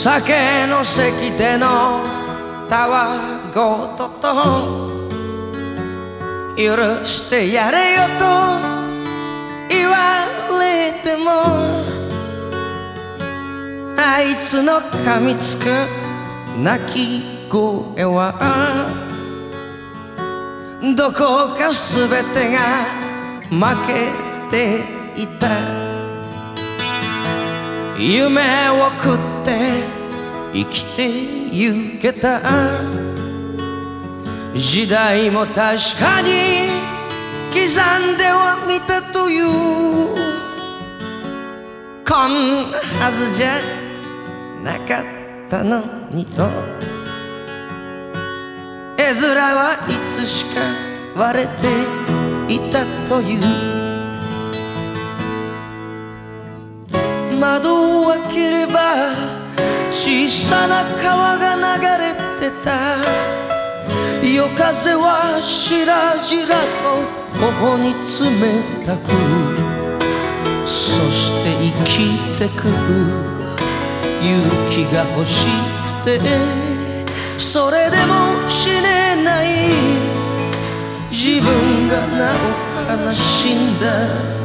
酒の席でのたわごとと許してやれよと言われてもあいつの噛みつく鳴き声はどこかすべてが負けていた夢を食って生きてゆけた時代も確かに刻んではみたというこんなはずじゃなかったのにと絵面はいつしか割れていたという窓を開ければ小さな川が流れてた夜風はしらじらと頬に冷たくそして生きてく勇気が欲しくてそれでも死ねない自分がなお悲しんだ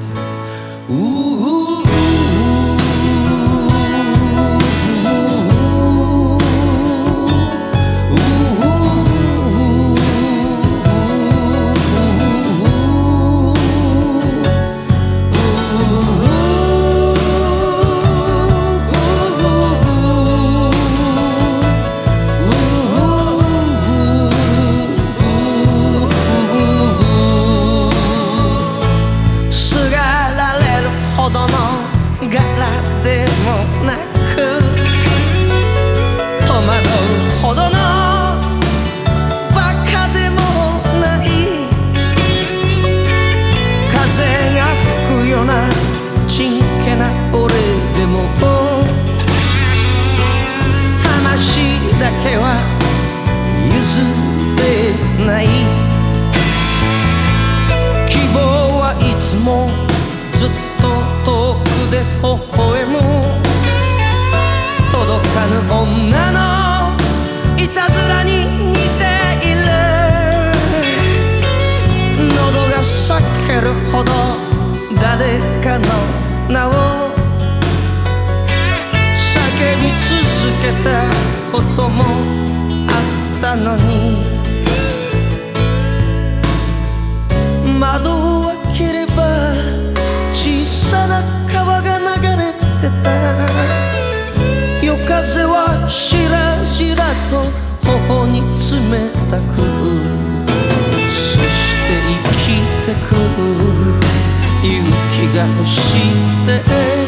真剣な俺でも魂だけは譲れない希望はいつもずっと遠くで微笑む届かぬ女のいたずらに似ている喉が裂けるほど誰かの名を叫び続けたこともあったのに窓を開ければ小さな川が流れてた夜風はしらじらと頬に冷たくそして生きてく勇気が欲しくて